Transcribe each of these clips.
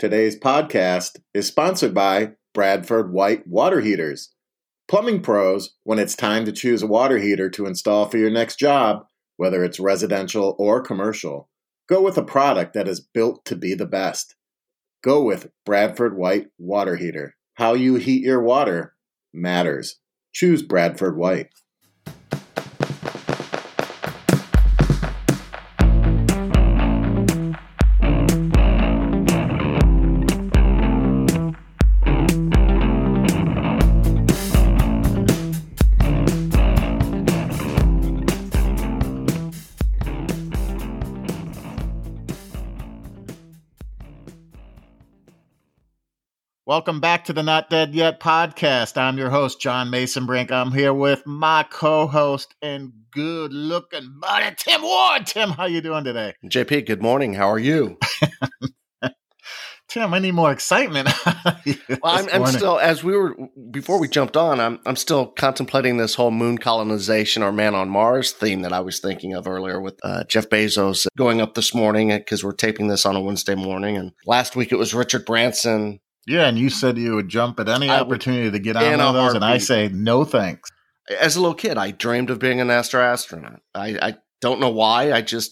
Today's podcast is sponsored by Bradford White Water Heaters. Plumbing pros, when it's time to choose a water heater to install for your next job, whether it's residential or commercial, go with a product that is built to be the best. Go with Bradford White Water Heater. How you heat your water matters. Choose Bradford White. Welcome back to the Not Dead Yet podcast. I'm your host, John Mason Brink. I'm here with my co-host and good-looking buddy, Tim Ward. Tim, how you doing today? JP, good morning. How are you? Tim, I need more excitement. Well, I'm still, before we jumped on, I'm still contemplating this whole moon colonization or man on Mars theme that I was thinking of earlier with Jeff Bezos going up this morning because we're taping this on a Wednesday morning. And last week it was Richard Branson. Yeah, and you said you would jump at any opportunity to get on one of those, and I say no thanks. As a little kid, I dreamed of being an astronaut. I don't know why.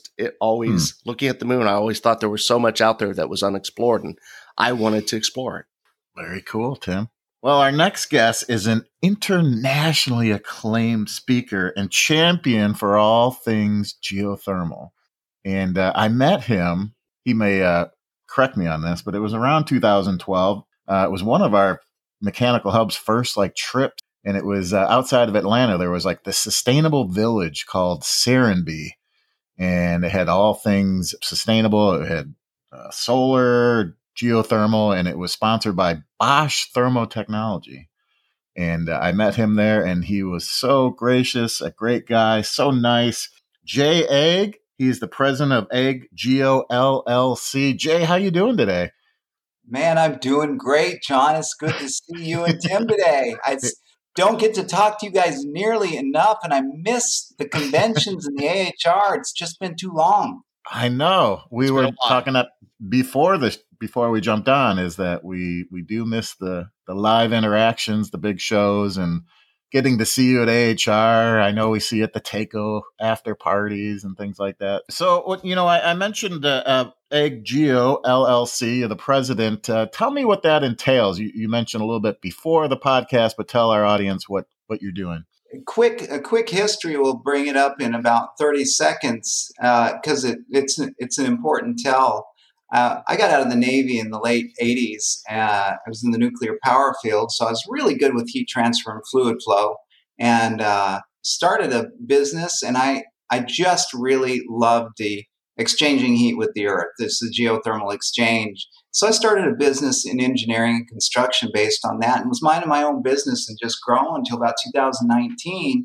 Looking at the moon, I always thought there was so much out there that was unexplored, and I wanted to explore it. Very cool, Tim. Well, our next guest is an internationally acclaimed speaker and champion for all things geothermal. And I met him. He may correct me on this, but it was around 2012. It was one of our Mechanical Hub's first trips, and it was outside of Atlanta. There was this sustainable village called Serenbe, and it had all things sustainable. It had solar, geothermal, and it was sponsored by Bosch Thermotechnology. And I met him there, and he was so gracious, a great guy, so nice. Jay Egg. He's the president of Egg Geo LLC. Jay, how you doing today? Man, I'm doing great, John. It's good to see you and Tim today. I don't get to talk to you guys nearly enough, and I miss the conventions and the AHR. It's just been too long. I know. We were talking up before we jumped on, is that we do miss the live interactions, the big shows, and getting to see you at AHR. I know we see you at the Takeo after parties and things like that. So, I mentioned Egg Geo LLC, the president. Tell me what that entails. You mentioned a little bit before the podcast, but tell our audience what you're doing. A quick history will bring it up in about 30 seconds because it's an important tell. I got out of the Navy in the late 80s. I was in the nuclear power field, so I was really good with heat transfer and fluid flow, and started a business. And I just really loved the exchanging heat with the earth. This is geothermal exchange. So I started a business in engineering and construction based on that, and was minding my own business and just growing until about 2009,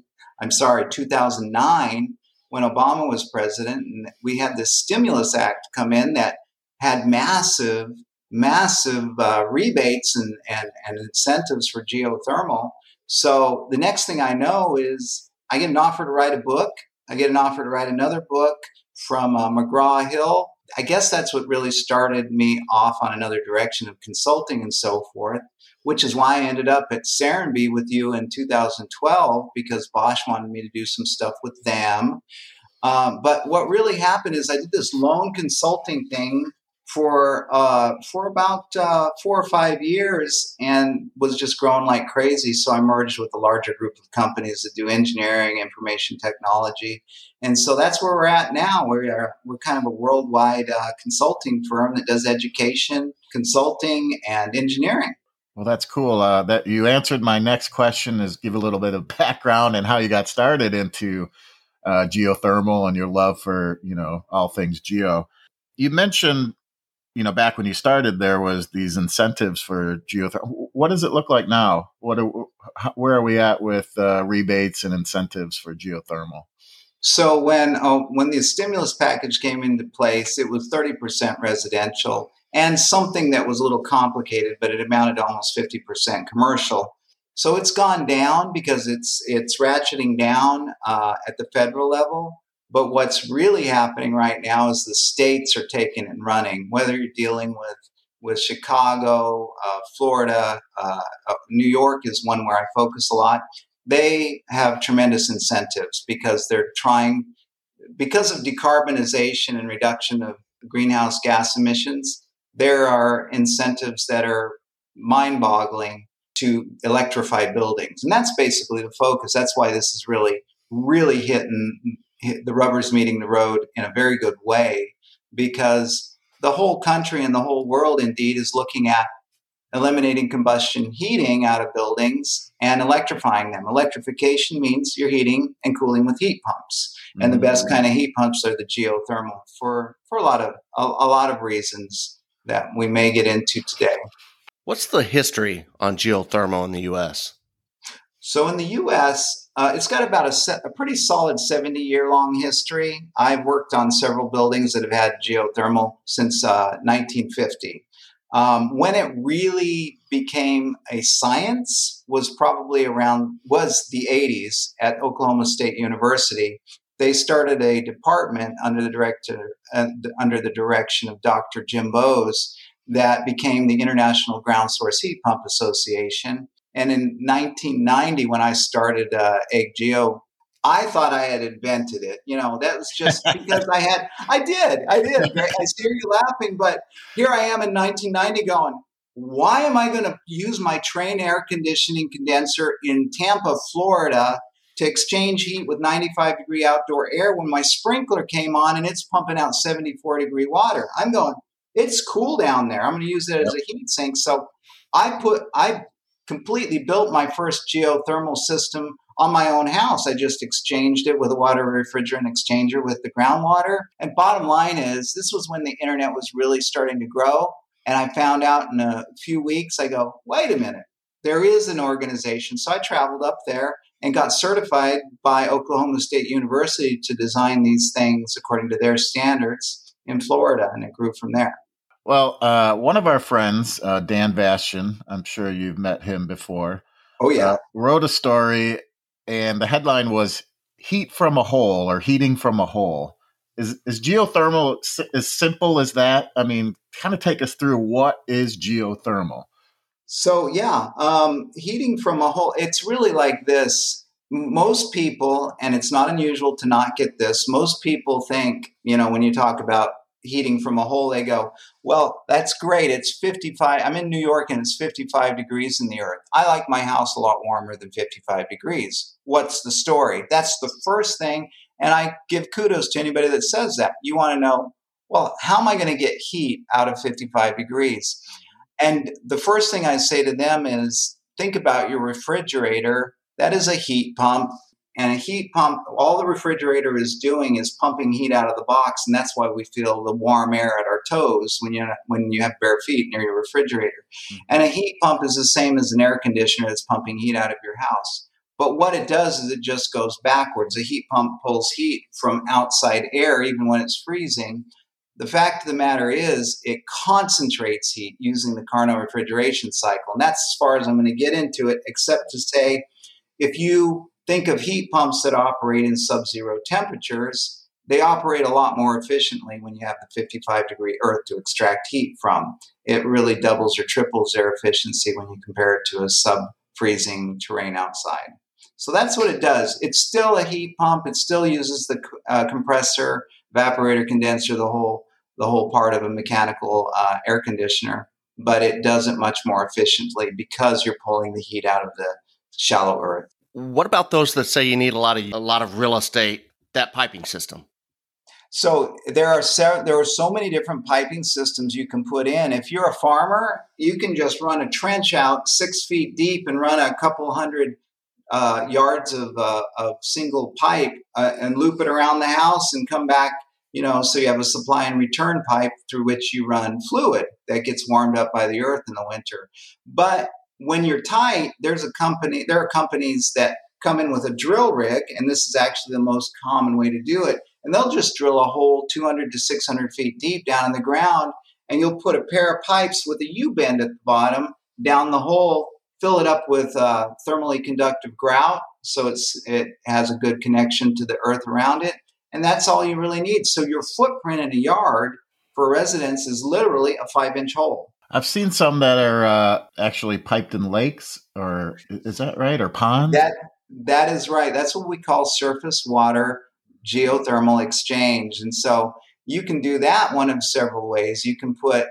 when Obama was president, and we had this Stimulus Act come in that had massive rebates and incentives for geothermal. So the next thing I know is I get an offer to write a book. I get an offer to write another book from McGraw-Hill. I guess that's what really started me off on another direction of consulting and so forth, which is why I ended up at Serenbe with you in 2012, because Bosch wanted me to do some stuff with them. But what really happened is I did this lone consulting thing for about 4 or 5 years, and was just growing like crazy. So I merged with a larger group of companies that do engineering, information technology, and so that's where we're at now. We're kind of a worldwide consulting firm that does education, consulting, and engineering. Well, that's cool. That you answered my next question, is give a little bit of background and how you got started into geothermal and your love for all things geo. You mentioned, back when you started, there was these incentives for geothermal. What does it look like now? Where are we at with rebates and incentives for geothermal? So when the stimulus package came into place, it was 30% residential and something that was a little complicated, but it amounted to almost 50% commercial. So it's gone down because it's ratcheting down at the federal level. But what's really happening right now is the states are taking and running, whether you're dealing with with Chicago, Florida, New York is one where I focus a lot. They have tremendous incentives because because of decarbonization and reduction of greenhouse gas emissions. There are incentives that are mind-boggling to electrify buildings. And that's basically the focus. That's why this is really, really the rubber's meeting the road in a very good way, because the whole country and the whole world indeed is looking at eliminating combustion heating out of buildings and electrifying them. Electrification means you're heating and cooling with heat pumps. And the best kind of heat pumps are the geothermal for a lot of reasons that we may get into today. What's the history on geothermal in the U.S.? So in the U.S., it's got about a pretty solid 70-year-long history. I've worked on several buildings that have had geothermal since 1950. When it really became a science was probably was the 80s at Oklahoma State University. They started a department under the direction of Dr. Jim Bowes that became the International Ground Source Heat Pump Association. And in 1990, when I started EggGeo, I thought I had invented it. That was just because I did. I hear you laughing, but here I am in 1990 going, why am I going to use my Trane air conditioning condenser in Tampa, Florida to exchange heat with 95-degree outdoor air when my sprinkler came on and it's pumping out 74-degree water? I'm going, it's cool down there. I'm going to use it as a heat sink. So I completely built my first geothermal system on my own house. I just exchanged it with a water refrigerant exchanger with the groundwater. And bottom line is, this was when the internet was really starting to grow. And I found out in a few weeks, I go, wait a minute, there is an organization. So I traveled up there and got certified by Oklahoma State University to design these things according to their standards in Florida. And it grew from there. Well, one of our friends, Dan Bastian, I'm sure you've met him before. Oh, yeah. Wrote a story, and the headline was "Heat from a Hole" or "Heating from a Hole." Is geothermal as simple as that? I mean, kind of take us through what is geothermal. So, yeah, heating from a hole, it's really like this. Most people, and it's not unusual to not get this, most people think, when you talk about heating from a hole, they go, well, that's great. It's 55. I'm in New York and it's 55 degrees in the earth. I like my house a lot warmer than 55 degrees. What's the story? That's the first thing. And I give kudos to anybody that says that. You want to know, well, how am I going to get heat out of 55 degrees? And the first thing I say to them is, think about your refrigerator. That is a heat pump. And a heat pump, all the refrigerator is doing is pumping heat out of the box. And that's why we feel the warm air at our toes when you have bare feet near your refrigerator. Mm-hmm. And a heat pump is the same as an air conditioner that's pumping heat out of your house. But what it does is it just goes backwards. A heat pump pulls heat from outside air, even when it's freezing. The fact of the matter is it concentrates heat using the Carnot refrigeration cycle. And that's as far as I'm going to get into it, except to say, if you think of heat pumps that operate in sub-zero temperatures, they operate a lot more efficiently when you have the 55-degree earth to extract heat from. It really doubles or triples their efficiency when you compare it to a sub-freezing terrain outside. So that's what it does. It's still a heat pump. It still uses the compressor, evaporator, condenser, the whole part of a mechanical air conditioner, but it does it much more efficiently because you're pulling the heat out of the shallow earth. What about those that say you need a lot of real estate, that piping system? So there are so many different piping systems you can put in. If you're a farmer, you can just run a trench out 6 feet deep and run a couple hundred yards of single pipe and loop it around the house and come back, so you have a supply and return pipe through which you run fluid that gets warmed up by the earth in the winter. But when you're tight, there are companies that come in with a drill rig, and this is actually the most common way to do it. And they'll just drill a hole 200 to 600 feet deep down in the ground, and you'll put a pair of pipes with a U-bend at the bottom down the hole, fill it up with thermally conductive grout, so it has a good connection to the earth around it, and that's all you really need. So your footprint in a yard for a residence is literally a 5-inch hole. I've seen some that are actually piped in lakes, or is that right? Or ponds? That is right. That's what we call surface water geothermal exchange. And so you can do that one of several ways. You can put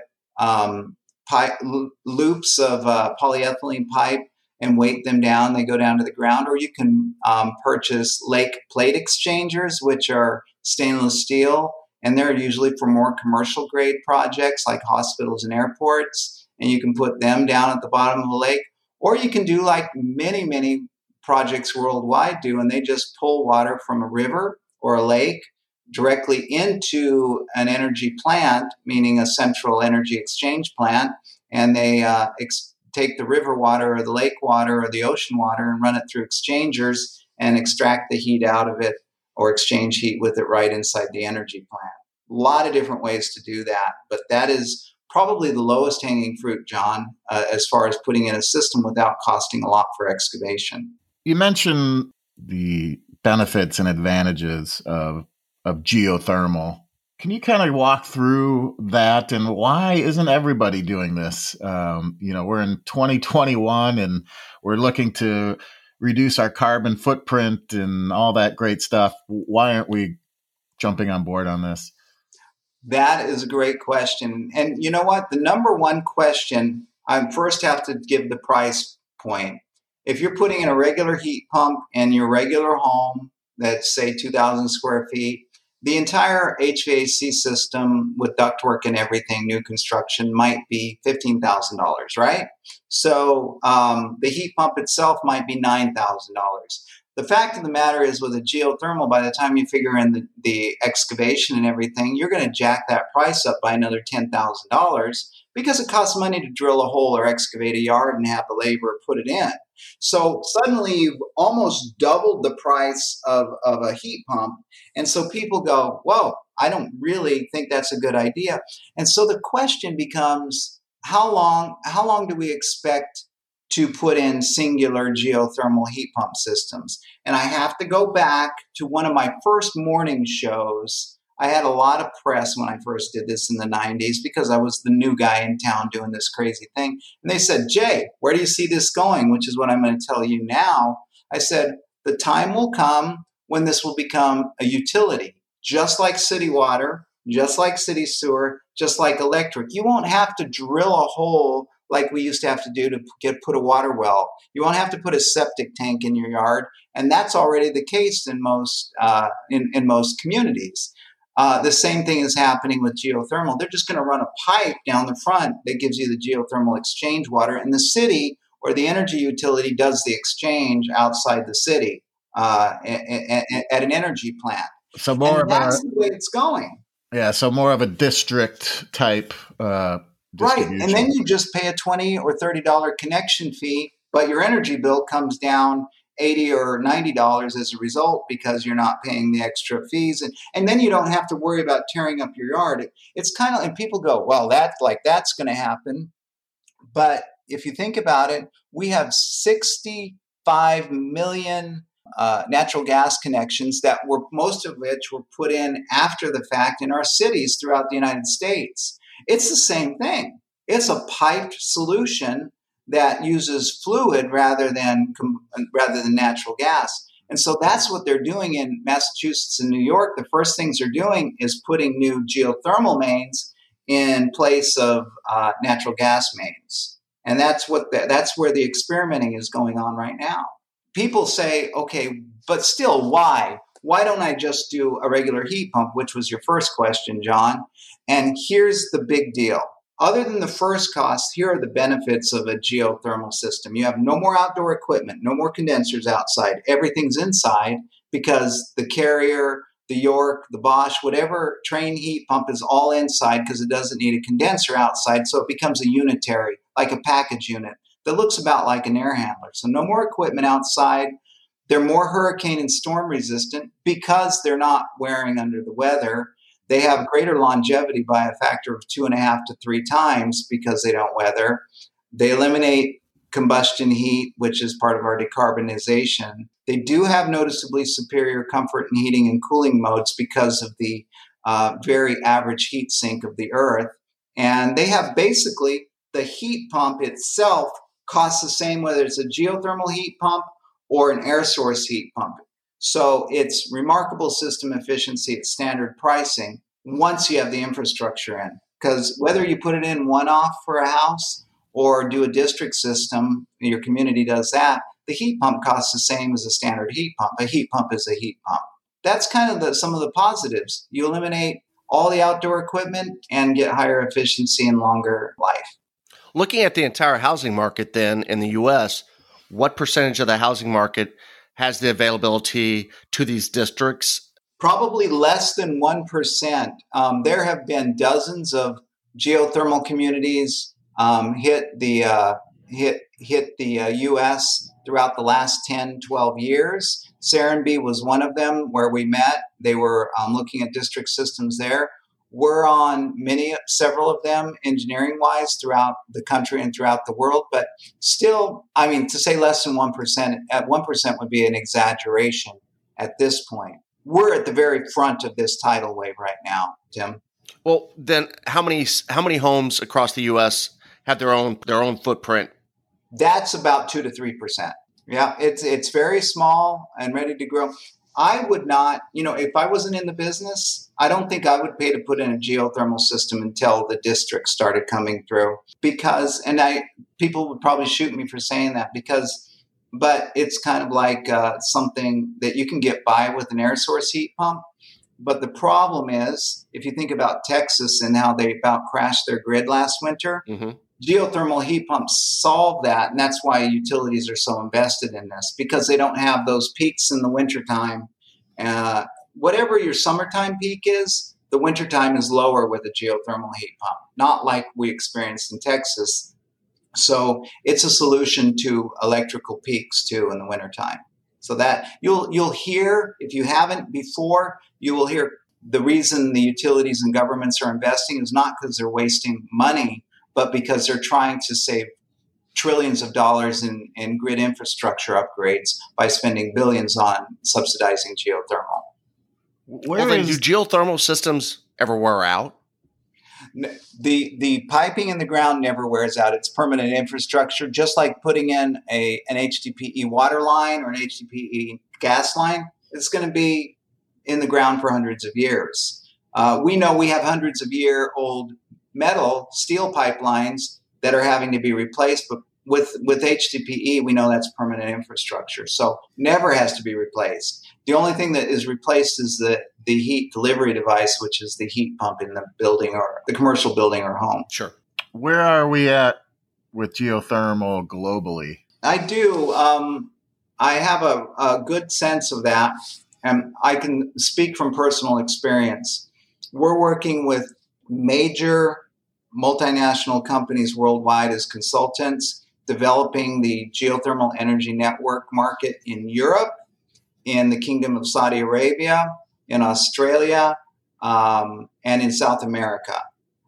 loops of polyethylene pipe and weight them down. They go down to the ground. Or you can purchase lake plate exchangers, which are stainless steel. And they're usually for more commercial grade projects like hospitals and airports. And you can put them down at the bottom of the lake. Or you can do like many projects worldwide do, and they just pull water from a river or a lake directly into an energy plant, meaning a central energy exchange plant. And they take the river water or the lake water or the ocean water and run it through exchangers and extract the heat out of it or exchange heat with it right inside the energy plant. A lot of different ways to do that, but that is probably the lowest hanging fruit, John, as far as putting in a system without costing a lot for excavation. You mentioned the benefits and advantages of geothermal. Can you kind of walk through that, and why isn't everybody doing this? We're in 2021 and we're looking to reduce our carbon footprint and all that great stuff. Why aren't we jumping on board on this? That is a great question. And you know what? The number one question, I first have to give the price point. If you're putting in a regular heat pump in your regular home, that's say 2,000 square feet, the entire HVAC system with ductwork and everything, new construction, might be $15,000, right? So the heat pump itself might be $9,000. The fact of the matter is, with a geothermal, by the time you figure in the excavation and everything, you're going to jack that price up by another $10,000 because it costs money to drill a hole or excavate a yard and have the labor put it in. So suddenly you've almost doubled the price of a heat pump. And so people go, whoa, I don't really think that's a good idea. And so the question becomes, how long do we expect to put in singular geothermal heat pump systems? And I have to go back to one of my first morning shows. I had a lot of press when I first did this in the 90s because I was the new guy in town doing this crazy thing. And they said, Jay, where do you see this going? Which is what I'm going to tell you now. I said, the time will come when this will become a utility, just like city water, just like city sewer, just like electric. You won't have to drill a hole like we used to have to do to put a water well. You won't have to put a septic tank in your yard, and that's already the case in most communities. The same thing is happening with geothermal. They're just going to run a pipe down the front that gives you the geothermal exchange water, and the city or the energy utility does the exchange outside the city at an energy plant. So that's the way it's going. Yeah, so more of a district type right, and then you just pay a $20 or $30 connection fee, but your energy bill comes down $80 or $90 as a result because you're not paying the extra fees, and then you don't have to worry about tearing up your yard. It's kind of, and people go, well, that's going to happen, but if you think about it, we have 65 million natural gas connections that were, most of which were put in after the fact in our cities throughout the United States. It's the same thing. It's a piped solution that uses fluid rather than natural gas. And so that's what they're doing in Massachusetts and New York. The first things they're doing is putting new geothermal mains in place of natural gas mains. And that's where the experimenting is going on right now. People say, okay, but still, why? Why don't I just do a regular heat pump, which was your first question, John? And here's the big deal. Other than the first cost, here are the benefits of a geothermal system. You have no more outdoor equipment, no more condensers outside. Everything's inside because the Carrier, the York, the Bosch, whatever Trane heat pump is all inside because it doesn't need a condenser outside. So it becomes a unitary, like a package unit that looks about like an air handler. So no more equipment outside. They're more hurricane and storm resistant because they're not wearing under the weather. They have greater longevity by a factor of 2.5 to 3 times because they don't weather. They eliminate combustion heat, which is part of our decarbonization. They do have noticeably superior comfort in heating and cooling modes because of the very average heat sink of the Earth. And they have basically the heat pump itself costs the same whether it's a geothermal heat pump or an air source heat pump. So it's remarkable system efficiency at standard pricing once you have the infrastructure in. Because whether you put it in one-off for a house or do a district system, your community does that, the heat pump costs the same as a standard heat pump. A heat pump is a heat pump. That's kind of some of the positives. You eliminate all the outdoor equipment and get higher efficiency and longer life. Looking at the entire housing market then in the U.S., what percentage of the housing market has the availability to these districts? Probably less than 1%. There have been dozens of geothermal communities hit the U.S. throughout the last 10, 12 years. Serenbe was one of them where we met. They were looking at district systems there. We're on several of them engineering-wise throughout the country and throughout the world. But still, I mean, to say less than 1%, at 1% would be an exaggeration at this point. We're at the very front of this tidal wave right now, Tim. Well, then how many homes across the U.S. have their own footprint? That's about 2 to 3%. Yeah, it's very small and ready to grow. I would not, if I wasn't in the business, I don't think I would pay to put in a geothermal system until the districts started coming through. People would probably shoot me for saying that but it's kind of like something that you can get by with an air source heat pump. But the problem is, if you think about Texas and how they about crashed their grid last winter, geothermal heat pumps solve that. And that's why utilities are so invested in this, because they don't have those peaks in the wintertime. Whatever your summertime peak is, the wintertime is lower with a geothermal heat pump, not like we experienced in Texas. So it's a solution to electrical peaks too in the wintertime. So that you'll hear, if you haven't before, you will hear the reason the utilities and governments are investing is not because they're wasting money, but because they're trying to save trillions of dollars in grid infrastructure upgrades by spending billions on subsidizing geothermal. Do geothermal systems ever wear out? The piping in the ground never wears out. It's permanent infrastructure, just like putting in an HDPE water line or an HDPE gas line. It's going to be in the ground for hundreds of years. We know we have hundreds of year old steel pipelines that are having to be replaced, but with HDPE, we know that's permanent infrastructure. So never has to be replaced. The only thing that is replaced is the heat delivery device, which is the heat pump in the building or the commercial building or home. Sure. Where are we at with geothermal globally? I do. I have a good sense of that, and I can speak from personal experience. We're working with major multinational companies worldwide as consultants, developing the geothermal energy network market in Europe, in the Kingdom of Saudi Arabia, in Australia, and in South America.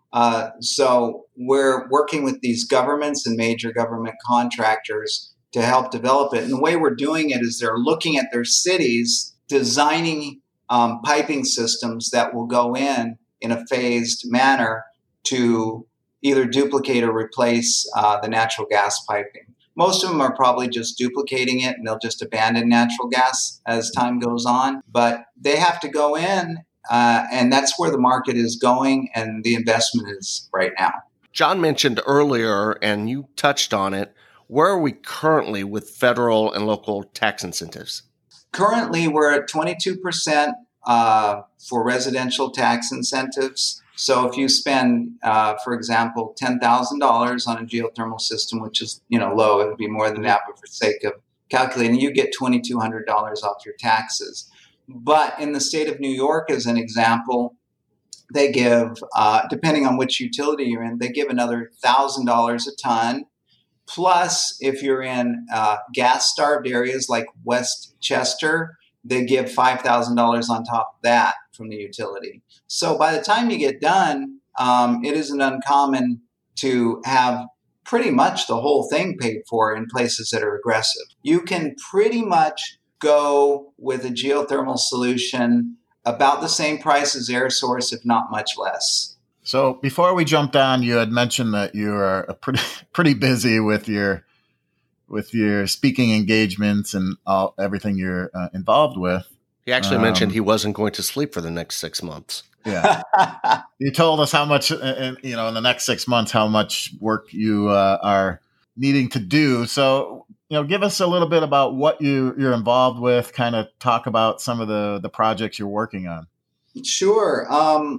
So we're working with these governments and major government contractors to help develop it. And the way we're doing it is they're looking at their cities, designing piping systems that will go in a phased manner to either duplicate or replace the natural gas piping. Most of them are probably just duplicating it, and they'll just abandon natural gas as time goes on. But they have to go in, and that's where the market is going, and the investment is right now. John mentioned earlier, and you touched on it, where are we currently with federal and local tax incentives? Currently, we're at 22% for residential tax incentives. So if you spend, for example, $10,000 on a geothermal system, which is low, it would be more than that, but for the sake of calculating, you get $2,200 off your taxes. But in the state of New York, as an example, they give, depending on which utility you're in, they give another $1,000 a ton. Plus, if you're in gas-starved areas like Westchester, they give $5,000 on top of that from the utility. So by the time you get done, it isn't uncommon to have pretty much the whole thing paid for in places that are aggressive. You can pretty much go with a geothermal solution about the same price as air source, if not much less. So before we jumped on, you had mentioned that you are pretty busy with your speaking engagements and everything you're involved with. He actually mentioned he wasn't going to sleep for the next 6 months. Yeah. You told us how much, in the next 6 months, how much work you are needing to do. So, give us a little bit about what you're involved with, kind of talk about some of the projects you're working on. Sure.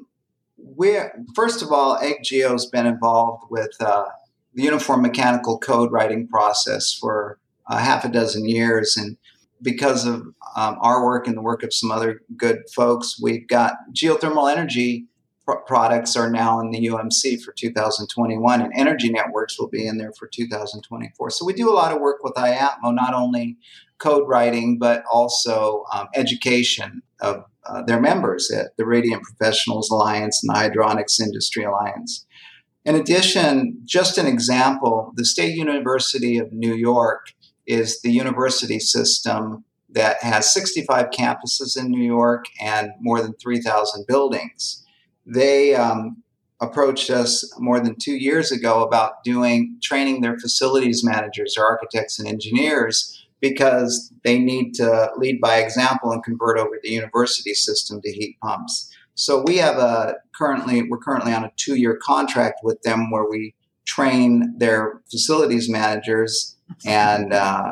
First of all, EggGeo's been involved with the Uniform Mechanical Code writing process for half a dozen years. And because of our work and the work of some other good folks, we've got geothermal energy products are now in the UMC for 2021, and energy networks will be in there for 2024. So we do a lot of work with IATMO, not only code writing, but also education of their members at the Radiant Professionals Alliance and the Hydronics Industry Alliance. In addition, just an example, the State University of New York is the university system that has 65 campuses in New York and more than 3,000 buildings. They approached us more than 2 years ago about training their facilities managers or architects and engineers, because they need to lead by example and convert over the university system to heat pumps. So we have we're currently on a 2-year contract with them where we train their facilities managers, and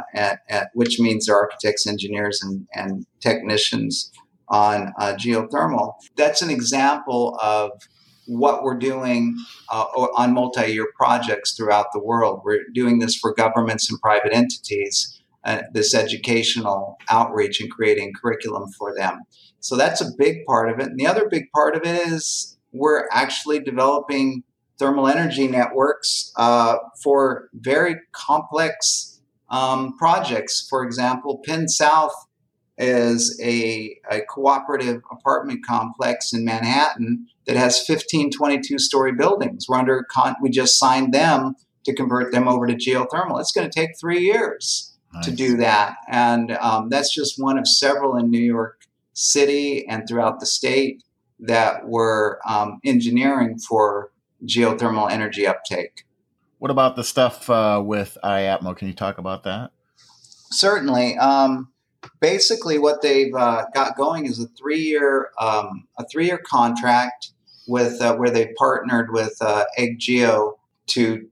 which means their architects, engineers, and technicians on geothermal. That's an example of what we're doing on multi-year projects throughout the world. We're doing this for governments and private entities, this educational outreach and creating curriculum for them. So that's a big part of it. And the other big part of it is we're actually developing thermal energy networks for very complex projects. For example, Penn South is a cooperative apartment complex in Manhattan that has 15 22-story buildings. We just signed them to convert them over to geothermal. It's going to take 3 years to do that. And that's just one of several in New York City and throughout the state that we're engineering for geothermal energy uptake. What about the stuff with IATMO? Can you talk about that? Certainly. Basically, what they've got going is a 3-year contract with where they partnered with EggGeo to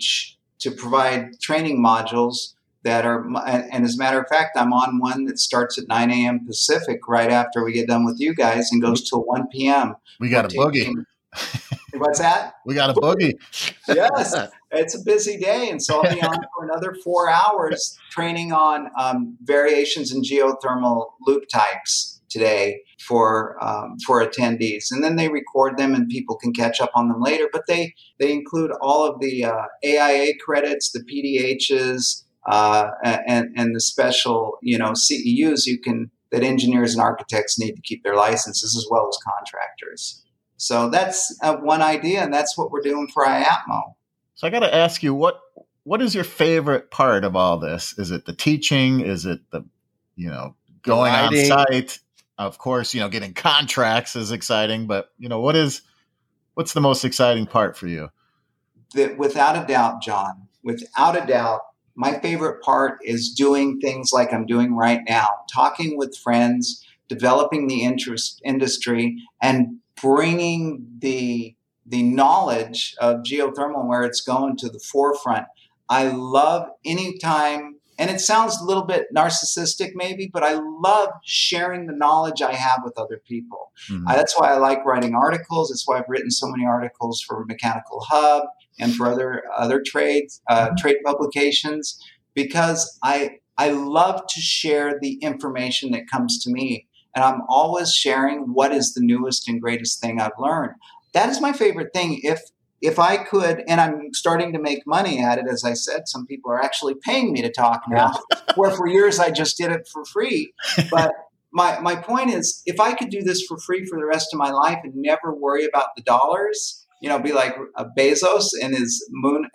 provide training modules that are, and as a matter of fact, I'm on one that starts at 9 a.m. Pacific right after we get done with you guys and goes till 1 p.m. We got a boogie. What's that? We got a boogie. Yes, it's a busy day. And so I'll be on for another 4 hours training on variations in geothermal loop types today for attendees. And then they record them and people can catch up on them later. But they include all of the AIA credits, the PDHs, and the special, CEUs that engineers and architects need to keep their licenses, as well as contractors. So that's one idea, and that's what we're doing for IATMO. So I got to ask you, what is your favorite part of all this? Is it the teaching? Is it the, going on site? Of course, getting contracts is exciting, but what's the most exciting part for you? Without a doubt, John, without a doubt, my favorite part is doing things like I'm doing right now, talking with friends, developing the industry, and bringing the knowledge of geothermal and where it's going to the forefront. I love any time, and it sounds a little bit narcissistic maybe, but I love sharing the knowledge I have with other people. Mm-hmm. That's why I like writing articles. That's why I've written so many articles for Mechanical Hub and for other trade publications, because I love to share the information that comes to me. And I'm always sharing what is the newest and greatest thing I've learned. That is my favorite thing. If I could, and I'm starting to make money at it, as I said, some people are actually paying me to talk now, where for years I just did it for free. But my point is, if I could do this for free for the rest of my life and never worry about the dollars, be like Bezos and his moon,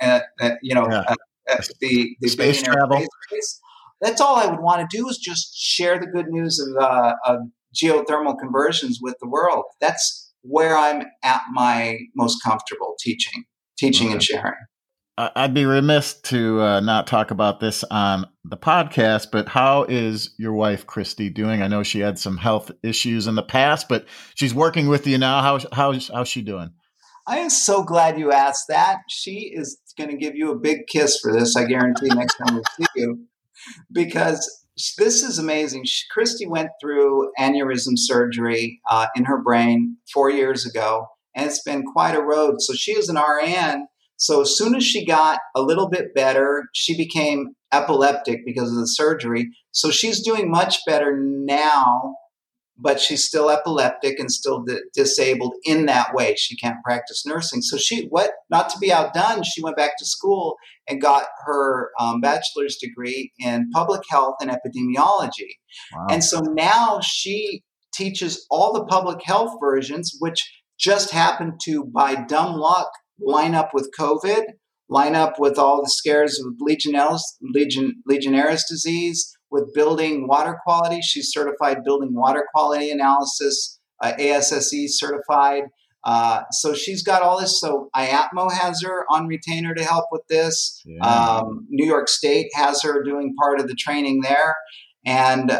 the space travel. That's all I would want to do, is just share the good news of geothermal conversions with the world. That's where I'm at my most comfortable teaching and sharing. I'd be remiss to not talk about this on the podcast, but how is your wife, Christy, doing? I know she had some health issues in the past, but she's working with you now. How's she doing? I am so glad you asked that. She is going to give you a big kiss for this, I guarantee, next time we see you, because this is amazing. Christy went through aneurysm surgery in her brain 4 years ago, and it's been quite a road. So she is an RN. So as soon as she got a little bit better, she became epileptic because of the surgery. So she's doing much better now, but she's still epileptic and still disabled in that way. She can't practice nursing. So not to be outdone, she went back to school and got her bachelor's degree in public health and epidemiology. Wow. And so now she teaches all the public health versions, which just happened to, by dumb luck, line up with COVID, line up with all the scares of Legionnaires' disease, with building water quality. She's certified building water quality analysis, ASSE certified. So she's got all this. So IAPMO has her on retainer to help with this. Yeah. New York State has her doing part of the training there. And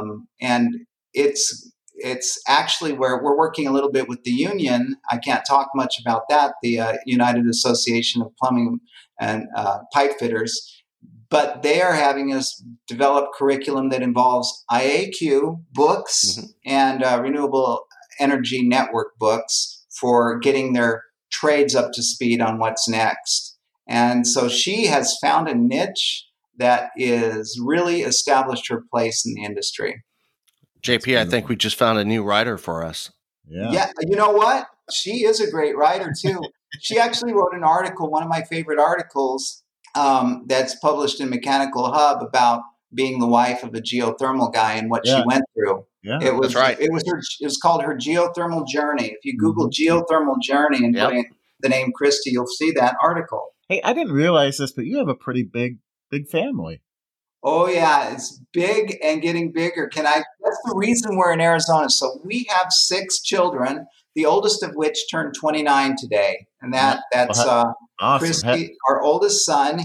it's actually where we're working a little bit with the union. I can't talk much about that, the United Association of Plumbing and Pipe Fitters. But they are having us develop curriculum that involves IAQ books and Renewable Energy Network books for getting their trades up to speed on what's next. And so she has found a niche that is really established her place in the industry. JP, I think we just found a new writer for us. Yeah. You know what? She is a great writer too. She actually wrote an article, one of my favorite articles, that's published in Mechanical Hub about being the wife of a geothermal guy and what she went through. Yeah, it was right. It was called her geothermal journey. If you Google geothermal journey and put in the name Christy, you'll see that article. Hey, I didn't realize this, but you have a pretty big family. Oh yeah, it's big and getting bigger. That's the reason we're in Arizona. So we have 6 children, the oldest of which turned 29 today. And that's awesome. Christy, our oldest son.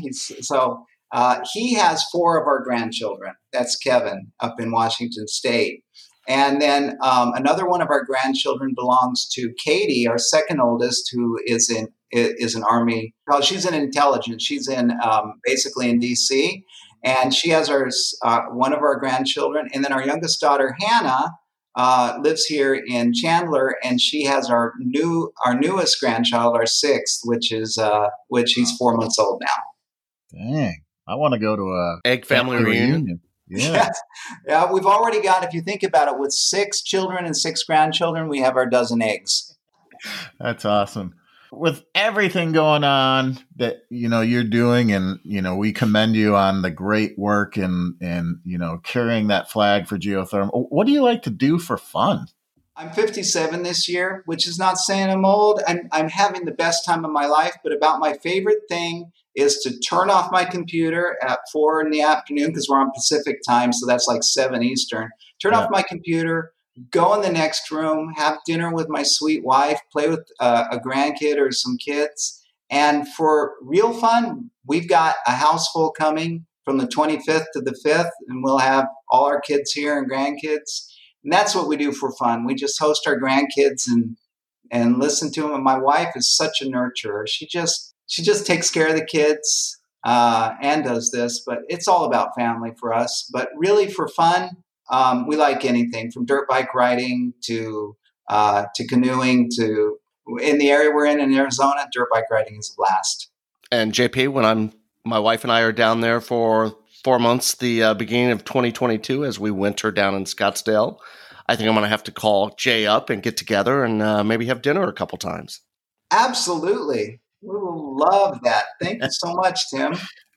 He has 4 of our grandchildren. That's Kevin up in Washington State. And then another one of our grandchildren belongs to Katie, our second oldest, who is an Army. Well, she's in intelligence. She's in basically in DC. And she has one of our grandchildren. And then our youngest daughter, Hannah, lives here in Chandler, and she has our newest grandchild, our 6th, which he's 4 months old now. Dang. I want to go to a egg family reunion. Yeah. Yes. Yeah, we've already got, if you think about it, with 6 children and 6 grandchildren, we have our dozen eggs. That's awesome. With everything going on that, you're doing, and, we commend you on the great work and carrying that flag for geothermal. What do you like to do for fun? I'm 57 this year, which is not saying I'm old. I'm having the best time of my life, but about my favorite thing is to turn off my computer at 4 in the afternoon, because we're on Pacific time, so that's like 7 Eastern. Turn off my computer, go in the next room, have dinner with my sweet wife, play with a grandkid or some kids. And for real fun, we've got a house full coming from the 25th to the 5th, and we'll have all our kids here and grandkids. And that's what we do for fun. We just host our grandkids and listen to them. And my wife is such a nurturer. She just takes care of the kids and does this, but it's all about family for us. But really for fun, we like anything from dirt bike riding to canoeing to, in the area we're in Arizona, dirt bike riding is a blast. And JP, when my wife and I are down there for 4 months, the beginning of 2022, as we winter down in Scottsdale, I think I'm going to have to call Jay up and get together and maybe have dinner a couple times. Absolutely. We will love that. Thank you so much, Tim.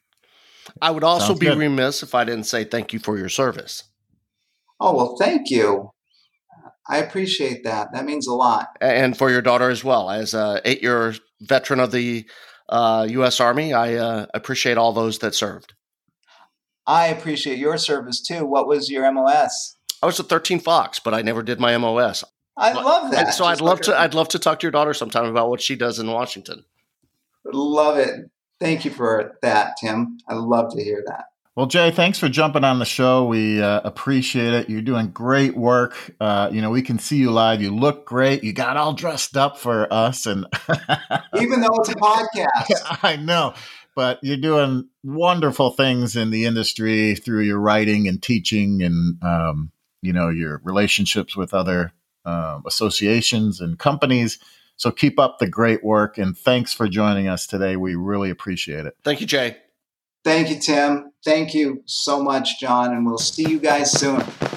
I would also be remiss if I didn't say thank you for your service. Oh, well, thank you. I appreciate that. That means a lot. And for your daughter as well. As an 8-year veteran of the U.S. Army, I appreciate all those that served. I appreciate your service, too. What was your MOS? I was a 13 Fox, but I never did my MOS. I love that. So I'd love to talk to your daughter sometime about what she does in Washington. Love it. Thank you for that, Tim. I love to hear that. Well, Jay, thanks for jumping on the show. We appreciate it. You're doing great work. We can see you live. You look great. You got all dressed up for us, and even though it's a podcast, I know. But you're doing wonderful things in the industry through your writing and teaching, and your relationships with other associations and companies. So keep up the great work, and thanks for joining us today. We really appreciate it. Thank you, Jay. Thank you, Tim. Thank you so much, John, and we'll see you guys soon.